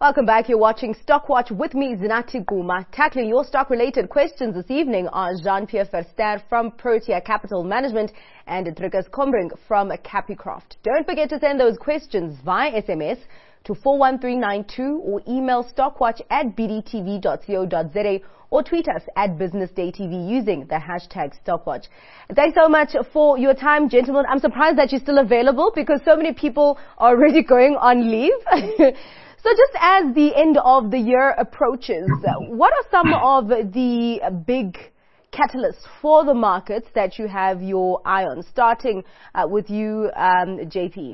Welcome back. You're watching Stockwatch with me, Zinati Guma. Tackling your stock-related questions this evening are Jean-Pierre Verster from Protea Capital Management and Dricus Combring from Capicraft. Don't forget to send those questions via SMS to 41392 or email stockwatch@bdtv.co.za or tweet us at BusinessDayTV using the hashtag Stockwatch. Thanks so much for your time, gentlemen. I'm surprised that you're still available because so many people are already going on leave. So just as the end of the year approaches, what are some of the big catalysts for the markets that you have your eye on? Starting with you, JP.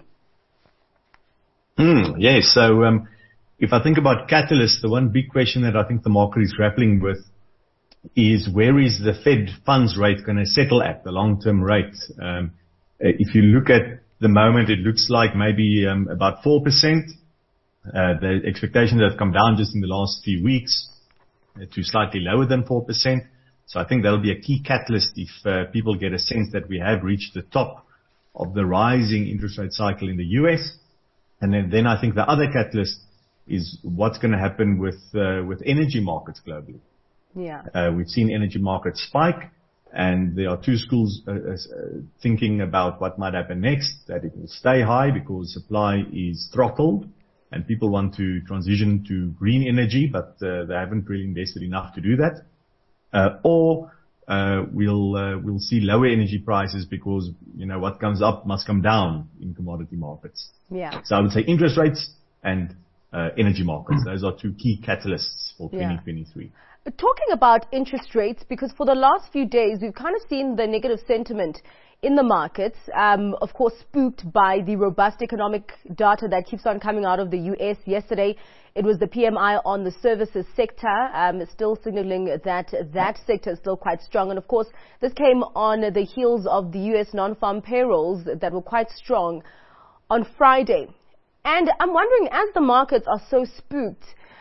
Yes, so if I think about catalysts, the one big question that I think the market is grappling with is where is the Fed funds rate going to settle at, the long-term rate? If you look at the moment, it looks like maybe about 4%. The expectations have come down just in the last few weeks to slightly lower than 4%. So I think that'll be a key catalyst if people get a sense that we have reached the top of the rising interest rate cycle in the US. And then I think the other catalyst is what's going to happen with energy markets globally. Yeah. We've seen energy markets spike, and there are two schools thinking about what might happen next, that it will stay high because supply is throttled and people want to transition to green energy, but they haven't really invested enough to do that. Or we'll see lower energy prices because, what comes up must come down in commodity markets. Yeah. So I would say interest rates and energy markets. Those are two key catalysts for 2023. Talking about interest rates, because for the last few days, we've kind of seen the negative sentiment in the markets, of course, spooked by the robust economic data that keeps on coming out of the U.S. Yesterday, it was the PMI on the services sector, still signaling that that sector is still quite strong. And of course, this came on the heels of the U.S. non-farm payrolls that were quite strong on Friday. And I'm wondering, as the markets are so spooked,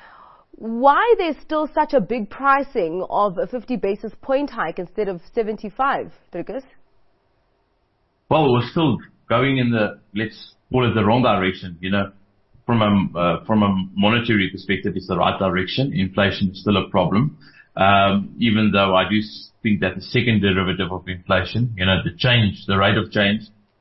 why there's still such a big pricing of a 50 basis point hike instead of 75, Dricus? Well, we're still going in the, let's call it the wrong direction. From a monetary perspective, it's the right direction. Inflation is still a problem. Even though I do think that the second derivative of inflation, the rate of change,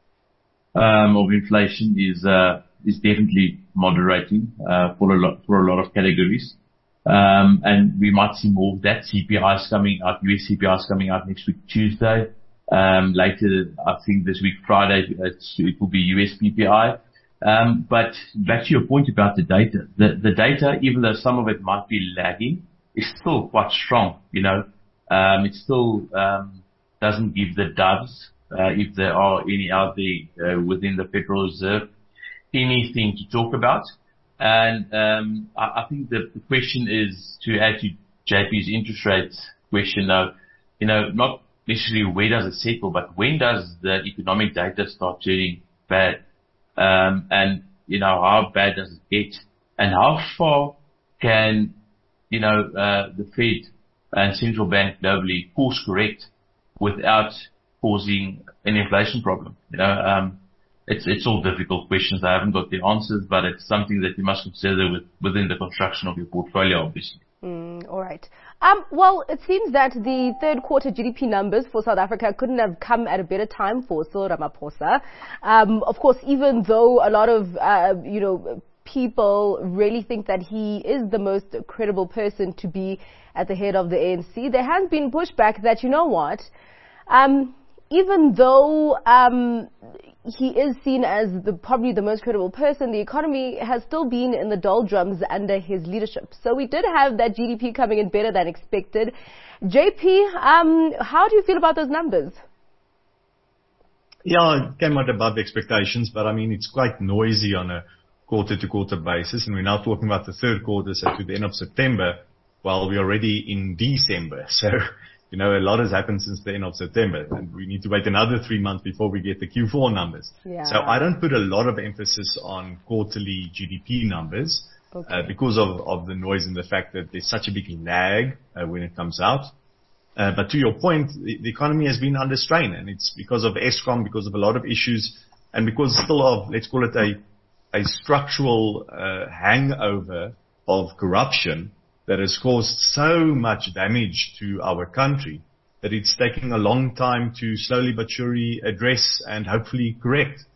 of inflation is definitely moderating, for a lot of categories. And we might see more of that. CPI is coming out, US CPI is coming out next week, Tuesday. Later, I think this week, Friday, it will be US PPI. But back to your point about the data. The data, even though some of it might be lagging, is still quite strong, It still, doesn't give the doves, if there are any out there, within the Federal Reserve, anything to talk about. And, I think the question is, to add to JP's interest rates question now, not necessarily where does it settle, but when does the economic data start turning bad? And, how bad does it get? And how far can, the Fed and central bank globally course correct without causing an inflation problem? It's all difficult questions. I haven't got the answers, but it's something that you must consider within the construction of your portfolio, obviously. All right. Well, it seems that the third quarter GDP numbers for South Africa couldn't have come at a better time for Cyril Ramaphosa. Of course, even though a lot of, people really think that he is the most credible person to be at the head of the ANC, there has been pushback that, even though he is seen as probably the most credible person, the economy has still been in the doldrums under his leadership. So we did have that GDP coming in better than expected. JP, how do you feel about those numbers? Yeah, it came out above expectations, but it's quite noisy on a quarter-to-quarter basis. And we're now talking about the third quarter, so to the end of September, while we're already in December. So a lot has happened since the end of September, and we need to wait another 3 months before we get the Q4 numbers. Yeah. So I don't put a lot of emphasis on quarterly GDP numbers, because of the noise and the fact that there's such a big lag when it comes out. But to your point, the economy has been under strain, and it's because of Eskom, because of a lot of issues, and because still of, let's call it a structural hangover of corruption that has caused so much damage to our country that it's taking a long time to slowly but surely address and hopefully correct.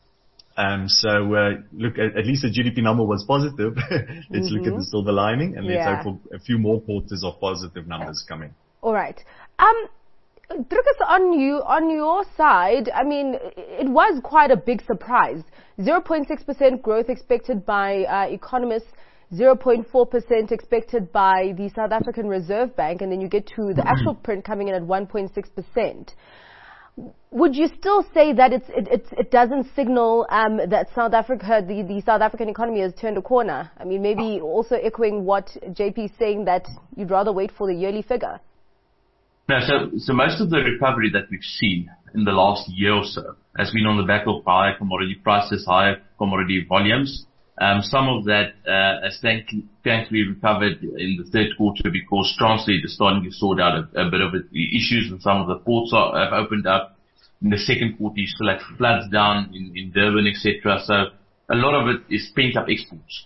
Look, at least the GDP number was positive. Let's look at the silver lining, and let's hope for a few more quarters of positive numbers coming. All right. Drukas, on your side, I mean, it was quite a big surprise. 0.6% growth expected by economists, 0.4% expected by the South African Reserve Bank, and then you get to the actual print coming in at 1.6%. Would you still say that it doesn't signal that South Africa, the South African economy has turned a corner? I mean, maybe also echoing what JP is saying, that you'd rather wait for the yearly figure. No, so most of the recovery that we've seen in the last year or so has been on the back of higher commodity prices, higher commodity volumes. Some of that has thankfully recovered in the third quarter because Transnet is starting to sort out a bit of issues, and some of the ports have opened up. In the second quarter, you still had floods down in Durban, etc. So a lot of it is pent-up exports.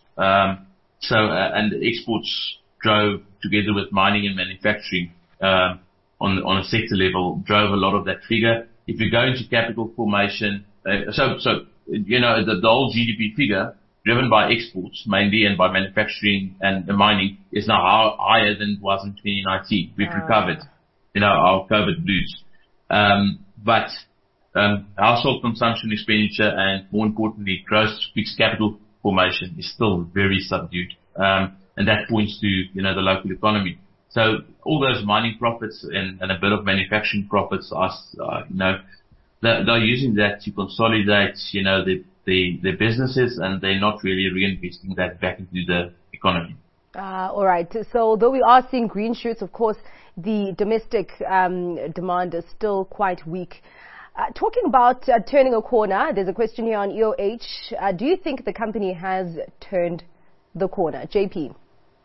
And the exports drove, together with mining and manufacturing, on a sector level, drove a lot of that figure. If you go into capital formation, the whole GDP figure, driven by exports mainly and by manufacturing and the mining, is now higher than it was in 2019. We've recovered, our COVID blues. But household consumption expenditure and, more importantly, gross fixed capital formation is still very subdued. And that points to, the local economy. So all those mining profits and a bit of manufacturing profits are, they're using that to consolidate, their businesses, and they're not really reinvesting that back into the economy. All right. So though we are seeing green shoots, of course, the domestic demand is still quite weak. Talking about turning a corner, there's a question here on EOH. Do you think the company has turned the corner? JP?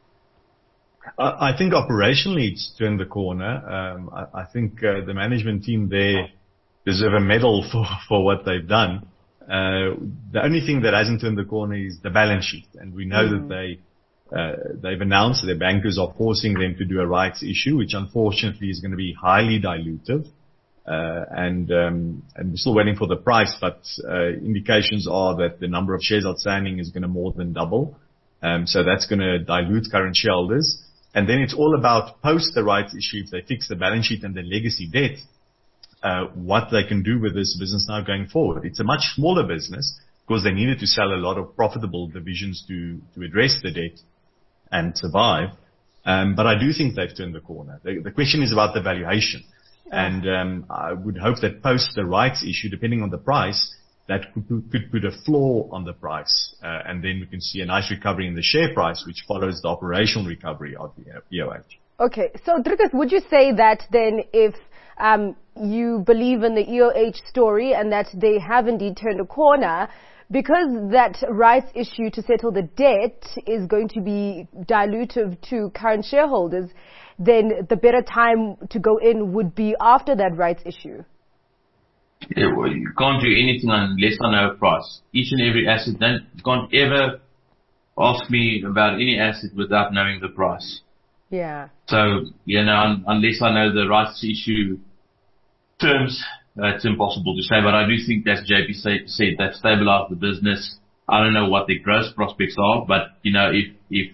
I think operationally it's turned the corner. I think the management team there deserve a medal for what they've done. The only thing that hasn't turned the corner is the balance sheet, and we know that they've announced that their bankers are forcing them to do a rights issue, which unfortunately is going to be highly dilutive. And we're still waiting for the price, but indications are that the number of shares outstanding is going to more than double. So that's going to dilute current shareholders. And then it's all about post the rights issue, if they fix the balance sheet and the legacy debt, what they can do with this business now going forward. It's a much smaller business because they needed to sell a lot of profitable divisions to address the debt and survive. But I do think they've turned the corner. The question is about the valuation. And I would hope that post the rights issue, depending on the price, that could put a floor on the price. And then we can see a nice recovery in the share price, which follows the operational recovery of the EOH. Okay. So, Drukas, would you say that then if you believe in the EOH story and that they have indeed turned a corner, because that rights issue to settle the debt is going to be dilutive to current shareholders, then the better time to go in would be after that rights issue? Yeah, well, you can't do anything unless I know a price. Each and every asset, you can't ever ask me about any asset without knowing the price. Yeah. So, unless I know the rights issue terms, it's impossible to say. But I do think, as JP said, they've stabilized the business. I don't know what their growth prospects are, but, if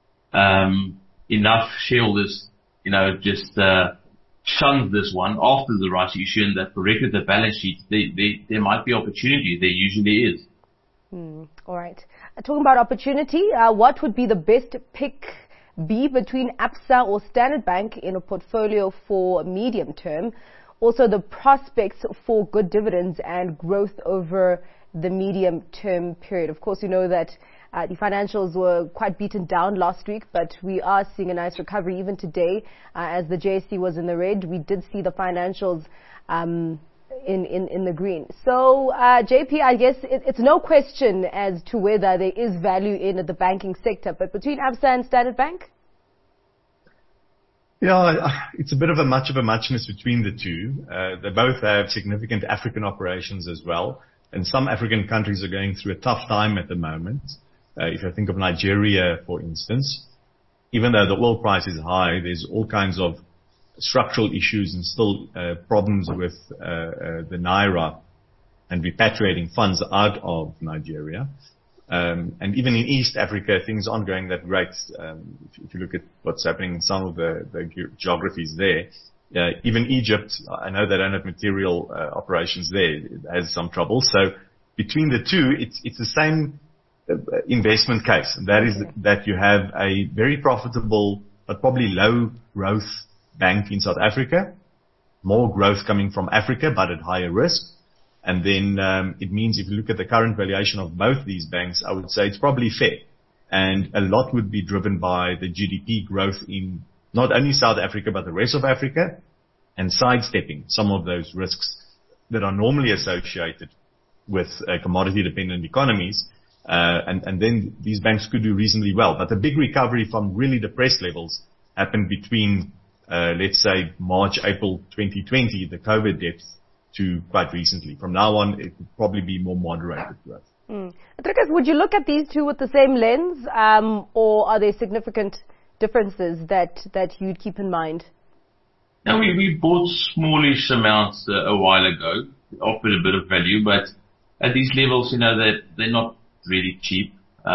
enough shareholders, just shunned this one after the rights issue and that corrected the balance sheet, there might be opportunity. There usually is. All right. Talking about opportunity, what would be the best pick be between Absa or Standard Bank in a portfolio for medium term? Also, the prospects for good dividends and growth over the medium term period. Of course, you know that the financials were quite beaten down last week, but we are seeing a nice recovery even today. As the JSE was in the red, we did see the financials in the green. So, JP, I guess it's no question as to whether there is value in the banking sector, but between Absa and Standard Bank? Yeah, it's a bit of a muchness between the two. They both have significant African operations as well, and some African countries are going through a tough time at the moment. If I think of Nigeria, for instance, even though the oil price is high, there's all kinds of structural issues and still problems with the Naira and repatriating funds out of Nigeria. And even in East Africa, things aren't going that great. If you look at what's happening in some of the geographies there, even Egypt, I know they don't have material operations there, it has some trouble. So between the two, it's the same investment case, and that is that you have a very profitable but probably low growth bank in South Africa, more growth coming from Africa but at higher risk. And then it means if you look at the current valuation of both these banks, I would say it's probably fair. And a lot would be driven by the GDP growth in not only South Africa but the rest of Africa, and sidestepping some of those risks that are normally associated with commodity-dependent economies. And then these banks could do reasonably well. But the big recovery from really depressed levels happened between, let's say, March, April 2020, the COVID depths, to quite recently. From now on, it would probably be more moderated growth. Dricus, would you look at these two with the same lens, or are there significant differences that you'd keep in mind? Now, we bought smallish amounts a while ago, offered a bit of value, but at these levels, they're not really cheap.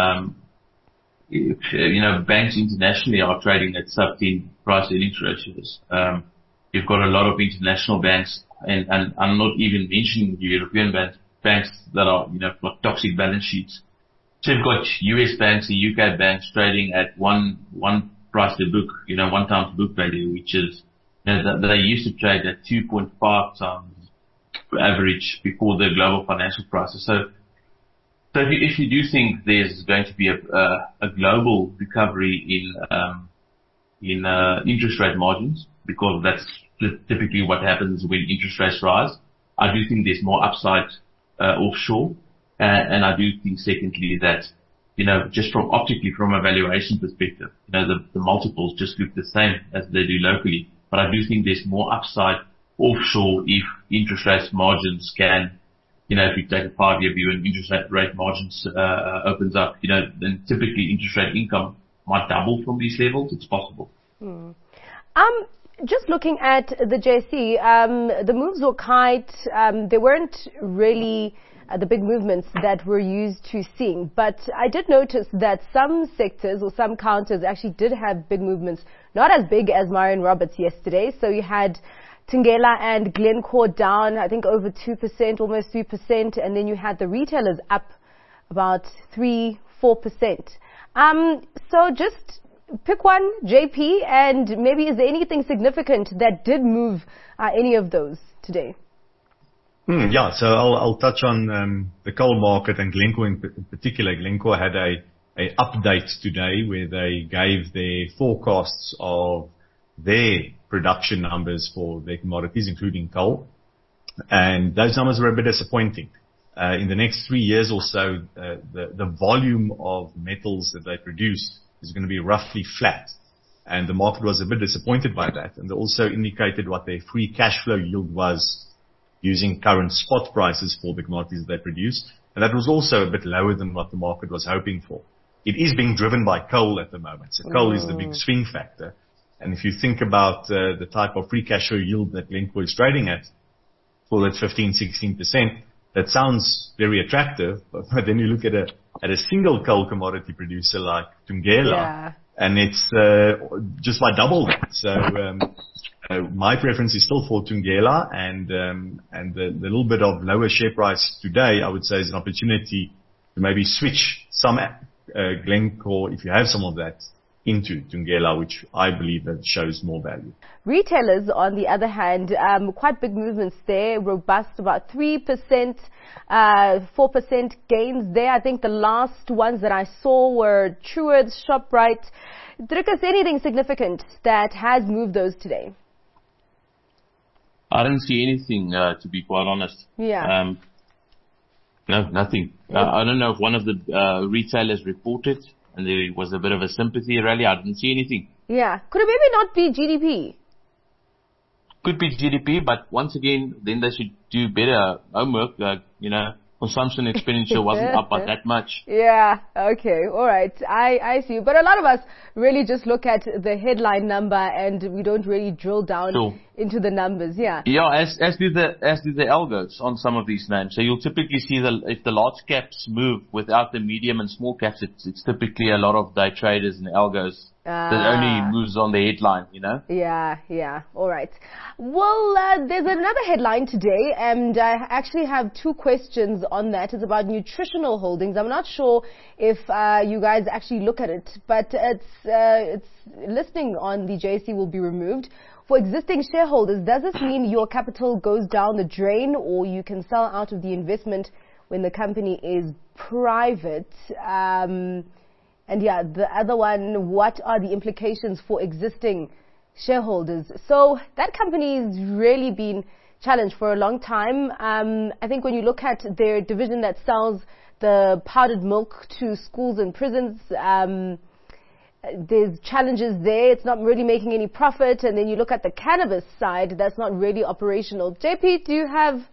Banks internationally are trading at sub-10 price-earnings ratios. You've got a lot of international banks, and I'm not even mentioning European banks that are, got toxic balance sheets. So you've got US banks and UK banks trading at one price to book, 1 times book value, which is, they used to trade at 2.5 times average before the global financial crisis. So if you do think there's going to be a global recovery in interest rate margins, because that's typically what happens when interest rates rise, I do think there's more upside offshore, and I do think secondly that just optically from a valuation perspective, the multiples just look the same as they do locally. But I do think there's more upside offshore if interest rate margins can, if you take a 5-year view and interest rate margins opens up, then typically interest rate income might double from these levels. It's possible. Just looking at the JSE, the moves were quite, they weren't really the big movements that we're used to seeing. But I did notice that some sectors or some counters actually did have big movements, not as big as Marion Roberts yesterday. So you had Thungela and Glencore down, I think over 2%, almost 3%. And then you had the retailers up about 3-4%. So just pick one, JP, and maybe is there anything significant that did move any of those today? Yeah, so I'll touch on the coal market and Glencore in particular. Glencore had a update today where they gave their forecasts of their production numbers for their commodities, including coal, and those numbers were a bit disappointing. In the next 3 years or so, the volume of metals that they produce is going to be roughly flat, and the market was a bit disappointed by that. And they also indicated what their free cash flow yield was using current spot prices for the commodities that they produce, and that was also a bit lower than what the market was hoping for. It is being driven by coal at the moment, so coal is the big swing factor. And if you think about the type of free cash flow yield that Glencore is trading at, for that 15-16%, that sounds very attractive, but then you look at a single coal commodity producer like Thungela, and it's just by double that. So my preference is still for Thungela, and the little bit of lower share price today, I would say, is an opportunity to maybe switch some Glencore, if you have some of that, into Thungela, which I believe that shows more value. Retailers, on the other hand, quite big movements there, robust, about 3%, 4% gains there. I think the last ones that I saw were Truworths, Shoprite. Dricus, anything significant that has moved those today? I didn't see anything, to be quite honest. Yeah. No, nothing. I don't know if one of the retailers reported and there was a bit of a sympathy rally. I didn't see anything. Yeah. Could it maybe not be GDP? Could be GDP, but once again, then they should do better homework. consumption expenditure wasn't up by that much. Yeah, okay, all right. I see. But a lot of us really just look at the headline number and we don't really drill down into the numbers, yeah. Yeah, as do the algos on some of these names. So you'll typically see if the large caps move without the medium and small caps, it's typically a lot of day traders and algos that only moves on the headline, you know? Yeah. All right. Well, there's another headline today, and I actually have two questions on that. It's about nutritional holdings. I'm not sure if you guys actually look at it, but it's listing on the JSE will be removed. For existing shareholders, does this mean your capital goes down the drain, or you can sell out of the investment when the company is private? And yeah, the other one, what are the implications for existing shareholders? So that company's really been challenged for a long time. I think when you look at their division that sells the powdered milk to schools and prisons, there's challenges there. It's not really making any profit. And then you look at the cannabis side, that's not really operational. JP, do you have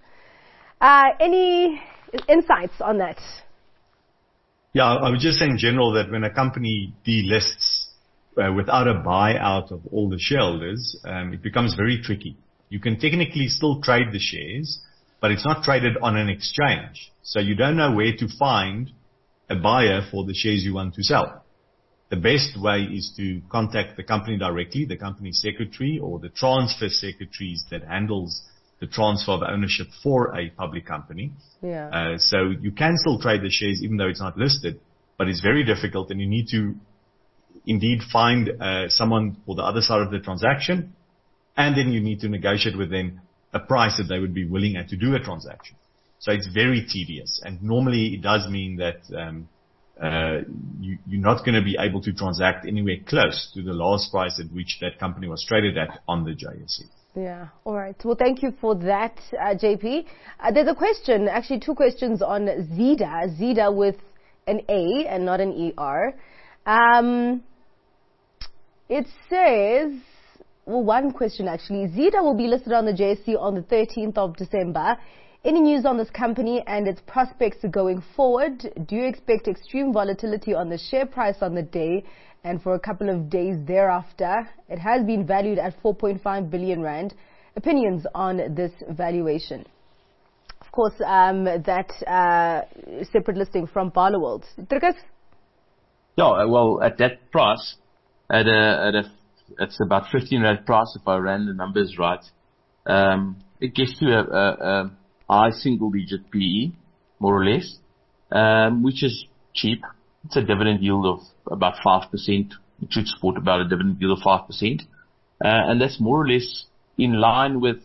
any insights on that? Yeah, I would just say in general that when a company delists without a buyout of all the shareholders, it becomes very tricky. You can technically still trade the shares, but it's not traded on an exchange. So you don't know where to find a buyer for the shares you want to sell. The best way is to contact the company directly, the company secretary or the transfer secretaries that handles the transfer of ownership for a public company. Yeah. So you can still trade the shares even though it's not listed, but it's very difficult and you need to indeed find someone for the other side of the transaction, and then you need to negotiate with them a price that they would be willing to do a transaction. So it's very tedious, and normally it does mean that you're not going to be able to transact anywhere close to the last price at which that company was traded at on the JSE. Yeah, all right. Well, thank you for that, JP. There's a question, actually two questions on Zeda with an A and not an ER. It says, well, one question actually. Zeda will be listed on the JSE on the 13th of December. Any news on this company and its prospects going forward? Do you expect extreme volatility on the share price on the day and for a couple of days thereafter? It has been valued at 4.5 billion rand. Opinions on this valuation? Of course, that separate listing from Barloworld. Driekus? Yeah, well, at that price, it's about 15 rand price if I ran the numbers right. It gets to a high single-digit PE, more or less, which is cheap. It's a dividend yield of about 5%. It should support about a dividend yield of 5%. And that's more or less in line with,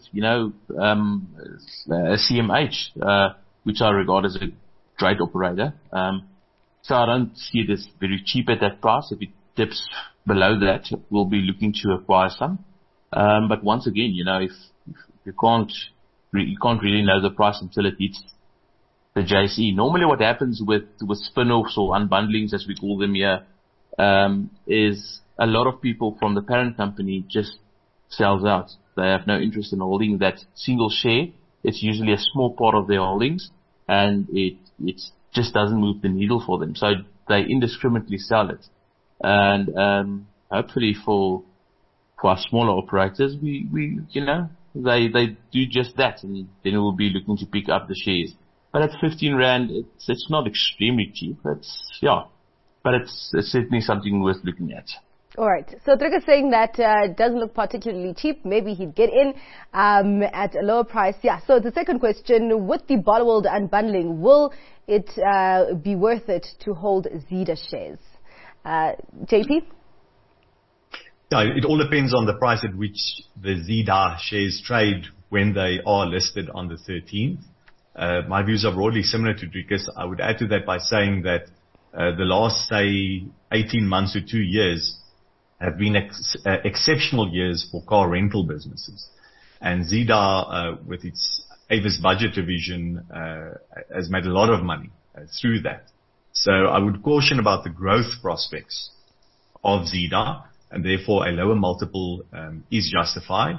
CMH, which I regard as a great operator. So I don't see it as very cheap at that price. If it dips below that, we'll be looking to acquire some. But once again, if you can't really know the price until it hits the JSE. Normally what happens with spin-offs or unbundlings, as we call them here, is a lot of people from the parent company just sells out. They have no interest in holding that single share. It's usually a small part of their holdings, and it just doesn't move the needle for them. So they indiscriminately sell it. And hopefully for our smaller operators, they do just that, and then we'll be looking to pick up the shares. But at 15 rand, it's not extremely cheap. But it's certainly something worth looking at. All right. So Driekus is saying that it doesn't look particularly cheap. Maybe he'd get in at a lower price. Yeah. So the second question, with the Barloworld unbundling, will it be worth it to hold Zeda shares? JP? Yeah, it all depends on the price at which the Zeda shares trade when they are listed on the 13th. My views are broadly similar to Driekus. I would add to that by saying that the last, say, 18 months to 2 years have been exceptional years for car rental businesses. And Zeda, with its Avis Budget division, has made a lot of money through that. So I would caution about the growth prospects of Zeda, and therefore a lower multiple is justified.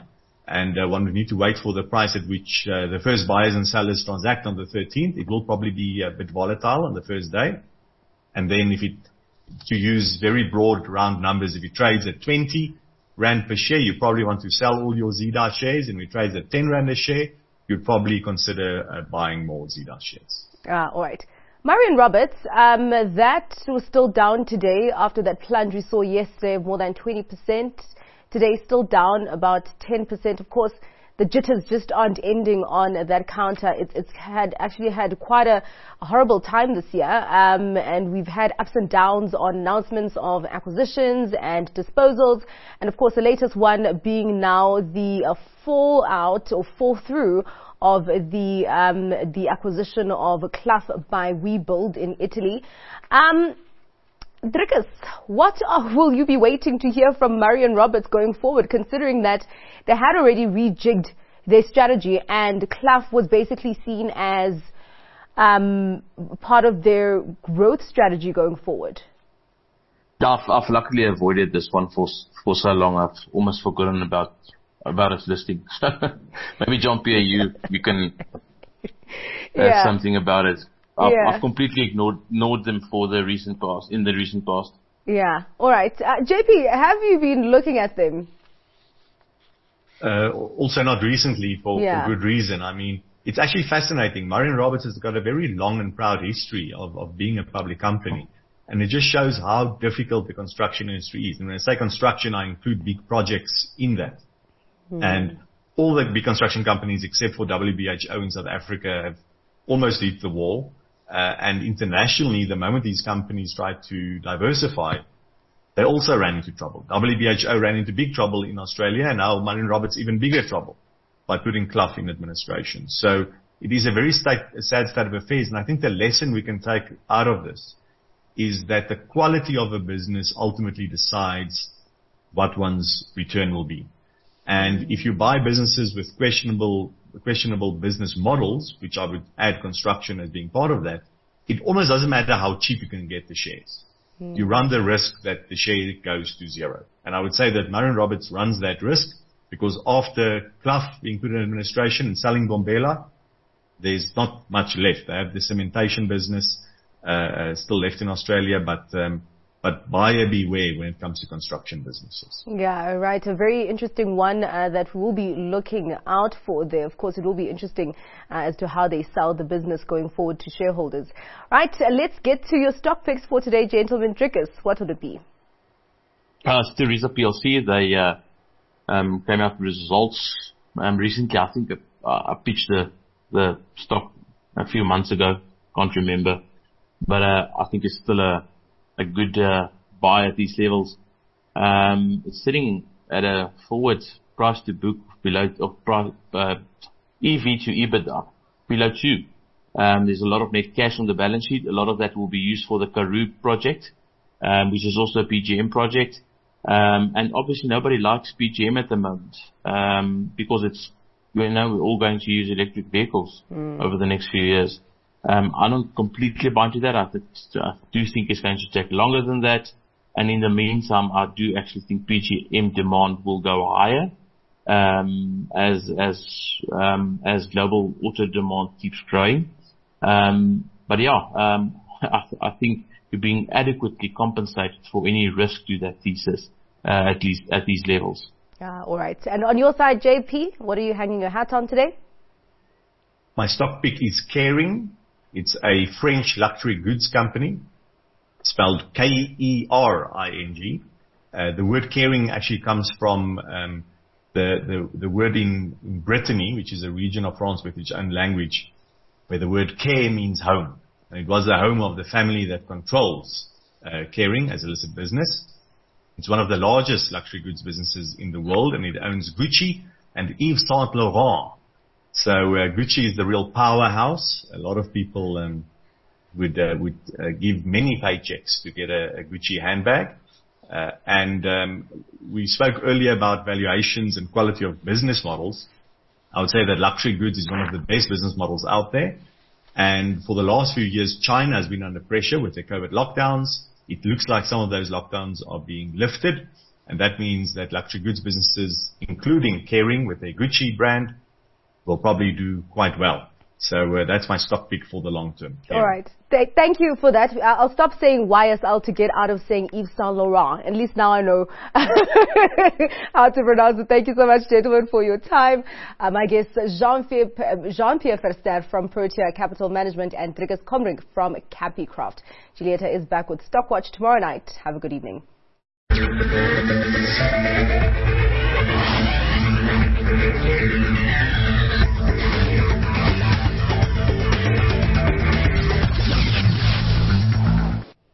and one would need to wait for the price at which the first buyers and sellers transact on the 13th. It will probably be a bit volatile on the first day. And then to use very broad round numbers, if it trades at 20 Rand per share, you probably want to sell all your Zeda shares. And if it trades at 10 Rand a share, you'd probably consider buying more Zeda shares. All right. Marion Roberts, that was still down today after that plunge we saw yesterday of more than 20%. Today still down about 10%. Of course, the jitters just aren't ending on that counter. It's actually had quite a horrible time this year, and we've had ups and downs on announcements of acquisitions and disposals, and of course the latest one being now the fallout or fall through of the acquisition of Clough by WeBuild in Italy. Dricus, what will you be waiting to hear from Marion Roberts going forward, considering that they had already rejigged their strategy and Clough was basically seen as part of their growth strategy going forward? I've luckily avoided this one for so long. I've almost forgotten about its listing. Maybe Jean-Pierre, you can add something about it. I've completely ignored them in the recent past. Yeah. All right. JP, have you been looking at them? Also not recently for good reason. I mean, it's actually fascinating. Marion Roberts has got a very long and proud history of being a public company. And it just shows how difficult the construction industry is. And when I say construction, I include big projects in that. And all the big construction companies, except for WBHO in South Africa, have almost hit the wall. And internationally, the moment these companies tried to diversify, they also ran into trouble. WBHO ran into big trouble in Australia, and now Marion Roberts even bigger trouble by putting Clough in administration. So it is a very sad state of affairs, and I think the lesson we can take out of this is that the quality of a business ultimately decides what one's return will be. And if you buy businesses with questionable business models, which I would add construction as being part of that, it almost doesn't matter how cheap you can get the shares. You run the risk that the share goes to zero. And I would say that Marion Roberts runs that risk because after Clough being put in administration and selling Bombela, there's not much left. They have the cementation business still left in Australia, but buyer beware when it comes to construction businesses. Yeah, right. A very interesting one that we'll be looking out for there. Of course, it will be interesting as to how they sell the business going forward to shareholders. Right, let's get to your stock picks for today, gentlemen. Dricus, what would it be? Tharisa PLC, they came out with results recently. I think I pitched the stock a few months ago. Can't remember. But I think it's still a good buy at these levels. It's sitting at a forward price to book below EV to EBITDA below 2. There's a lot of net cash on the balance sheet. A lot of that will be used for the Karoo project, which is also a PGM project. And obviously nobody likes PGM at the moment because it's, we're all going to use electric vehicles over the next few years. I don't completely buy into that. I do think it's going to take longer than that. And in the meantime, I do actually think PGM demand will go higher, as global auto demand keeps growing. But yeah, I think you're being adequately compensated for any risk to that thesis, at least at these levels. All right. And on your side, JP, what are you hanging your hat on today? My stock pick is Kering. It's a French luxury goods company, spelled Kering. The word Kering actually comes from the word in Brittany, which is a region of France with its own language, where the word care means home. And it was the home of the family that controls Kering as a listed business. It's one of the largest luxury goods businesses in the world, and it owns Gucci and Yves Saint Laurent. So Gucci is the real powerhouse. A lot of people would give many paychecks to get a Gucci handbag. And we spoke earlier about valuations and quality of business models. I would say that luxury goods is one of the best business models out there. And for the last few years, China has been under pressure with their COVID lockdowns. It looks like some of those lockdowns are being lifted. And that means that luxury goods businesses, including Kering with their Gucci brand, will probably do quite well. So that's my stock pick for the long term. Kering. All right. Thank you for that. I'll stop saying YSL to get out of saying Yves Saint Laurent. At least now I know how to pronounce it. Thank you so much, gentlemen, for your time. My guests, Jean-Pierre Verster from Protea Capital Management and Driekus Kombrink from Capicraft. Julieta is back with Stockwatch tomorrow night. Have a good evening.